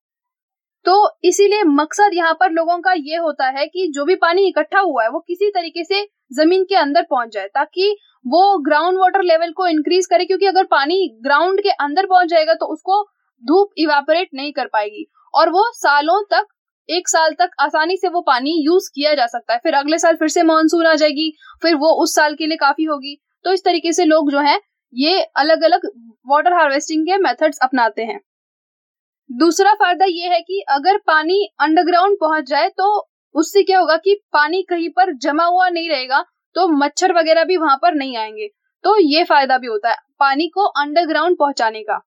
तो इसीलिए मकसद यहाँ पर लोगों का ये होता है कि जो भी पानी इकट्ठा हुआ है वो किसी तरीके से जमीन के अंदर पहुंच जाए ताकि वो ग्राउंड वाटर लेवल को इंक्रीज करे, क्योंकि अगर पानी ग्राउंड के अंदर पहुंच जाएगा तो उसको धूप इवेपोरेट नहीं कर पाएगी और वो सालों तक, एक साल तक आसानी से वो पानी यूज किया जा सकता है। फिर अगले साल फिर से मानसून आ जाएगी, फिर वो उस साल के लिए काफी होगी। तो इस तरीके से लोग जो है ये अलग अलग वाटर हार्वेस्टिंग के मेथड्स अपनाते हैं। दूसरा फायदा ये है कि अगर पानी अंडरग्राउंड पहुंच जाए तो उससे क्या होगा कि पानी कहीं पर जमा हुआ नहीं रहेगा, तो मच्छर वगैरह भी वहां पर नहीं आएंगे। तो ये फायदा भी होता है पानी को अंडरग्राउंड पहुंचाने का।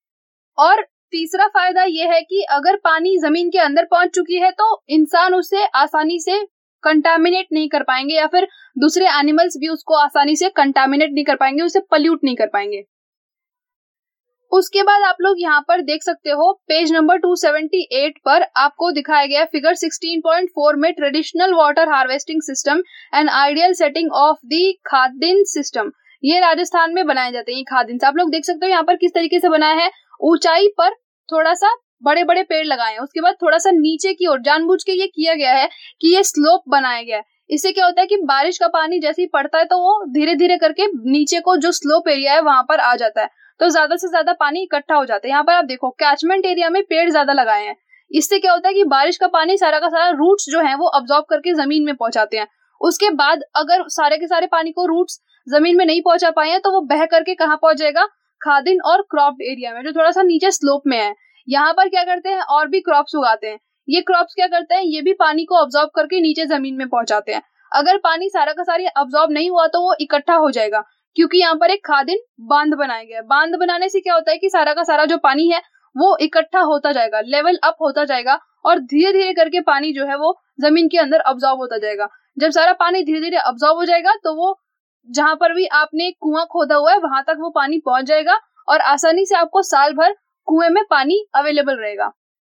और तीसरा फायदा यह है कि अगर पानी जमीन के अंदर पहुंच चुकी है तो इंसान उसे आसानी से कंटामिनेट नहीं कर पाएंगे या फिर दूसरे एनिमल्स भी उसको आसानी से कंटामिनेट नहीं कर पाएंगे, उसे पल्यूट नहीं कर पाएंगे। उसके बाद आप लोग यहाँ पर देख सकते हो पेज नंबर दो सौ अठहत्तर पर आपको दिखाया गया फिगर सोलह पॉइंट चार में traditional water harvesting system and ideal setting of the khadin system. ये राजस्थान में बनाए जाते हैं ये खादिन। आप लोग देख सकते हो यहाँ पर किस तरीके से बनाया है, ऊंचाई पर थोड़ा सा बड़े बड़े पेड़ लगाए हैं, उसके बाद थोड़ा सा नीचे की ओर जानबूझ के ये किया गया है कि ये स्लोप बनाया गया है। इससे क्या होता है कि बारिश का पानी जैसे ही पड़ता है तो वो धीरे धीरे करके नीचे को जो स्लोप एरिया है वहां पर आ जाता है। तो ज्यादा से ज्यादा पानी इकट्ठा हो जाता है। यहाँ पर आप देखो कैचमेंट एरिया में पेड़ ज्यादा लगाए हैं, इससे क्या होता है कि बारिश का पानी सारा का सारा रूट्स जो है वो अब्सॉर्ब करके जमीन में पहुंचाते हैं। उसके बाद अगर सारे के सारे पानी को रूट्स जमीन में नहीं पहुंचा पाए हैं तो वो बह करके कहाँ पहुंच जाएगा, खादिन और क्रॉप्ड एरिया में जो थोड़ा सा नीचे स्लोप में है। यहाँ पर क्या करते हैं और भी क्रॉप्स उगाते हैं। ये क्रॉप्स क्या करते हैं, ये भी पानी को अब्सॉर्ब करके नीचे जमीन में पहुंचाते हैं। अगर पानी सारा का सारा अब्सॉर्ब नहीं हुआ तो वो इकट्ठा हो जाएगा, क्योंकि यहाँ पर एक खादिन बांध बनाया गया है। बांध बनाने से क्या होता है कि सारा का सारा जो पानी है वो इकट्ठा होता जाएगा, लेवल अप होता जाएगा और धीरे धीरे करके पानी जो है वो जमीन के अंदर अब्सॉर्ब होता जाएगा। जब सारा पानी धीरे धीरे अब्सॉर्ब हो जाएगा तो वो जहां पर भी आपने कुआं खोदा हुआ है वहां तक वो पानी पहुंच जाएगा और आसानी से आपको साल भर कुएं में पानी अवेलेबल रहेगा।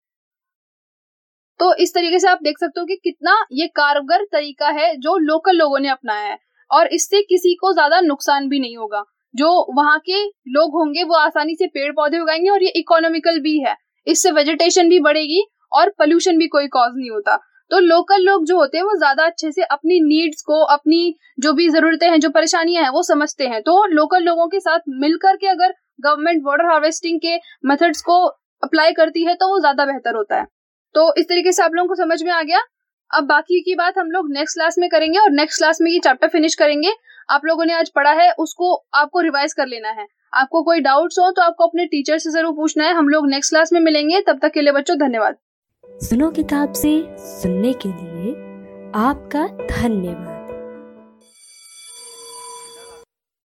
तो इस तरीके से आप देख सकते हो कि कितना ये कारगर तरीका है जो लोकल लोगों ने अपनाया है, और इससे किसी को ज्यादा नुकसान भी नहीं होगा। जो वहां के लोग होंगे वो आसानी से पेड़ पौधे उगाएंगे और ये इकोनॉमिकल भी है, इससे वेजिटेशन भी बढ़ेगी और पोल्यूशन भी कोई कॉज नहीं होता। तो लोकल लोग जो होते हैं वो ज्यादा अच्छे से अपनी नीड्स को, अपनी जो भी जरूरतें हैं, जो परेशानियां हैं वो समझते हैं। तो लोकल लोगों के साथ मिलकर के अगर गवर्नमेंट वाटर हार्वेस्टिंग के मेथड्स को अप्लाई करती है तो वो ज्यादा बेहतर होता है। तो इस तरीके से आप लोगों को समझ में आ गया। अब बाकी की बात हम लोग नेक्स्ट क्लास में करेंगे और नेक्स्ट क्लास में ये चैप्टर फिनिश करेंगे। आप लोगों ने आज पढ़ा है उसको आपको रिवाइज कर लेना है। आपको कोई डाउट्स हो तो आपको अपने टीचर से जरूर पूछना है। हम लोग नेक्स्ट क्लास में मिलेंगे, तब तक के लिए बच्चों धन्यवाद। सुनो किताब से सुनने के लिए आपका धन्यवाद।